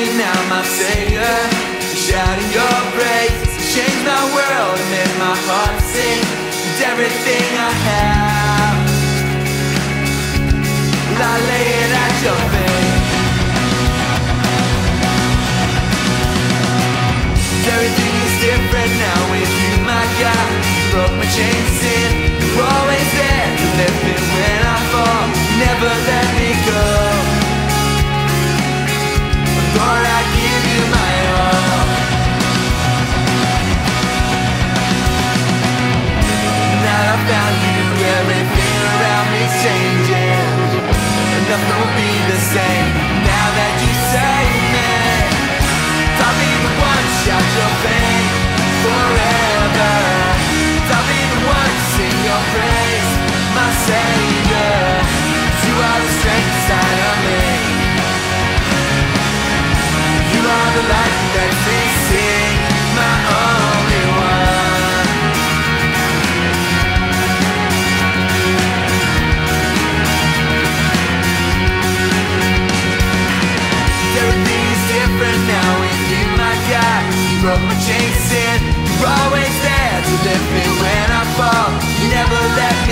now, my savior. Shouting your praise, change my world and make my heart sing. With everything I have, I lay it at your feet. Everything is different now with you, my God. You broke my chains in. You're always there to lift me when I fall. Never let me go. Lord, I give you my all. Now I found you, everything around me's changing, and nothing will be the same. Now that you save me, I'll be the one to shout your fame forever. I'll be the one to sing your praise, my Savior. You are the strength inside of me. You are the light that lets me sing, my only one. Everything is different now with you, my God. You broke my chains in. You're always there to lift me when I fall. You never let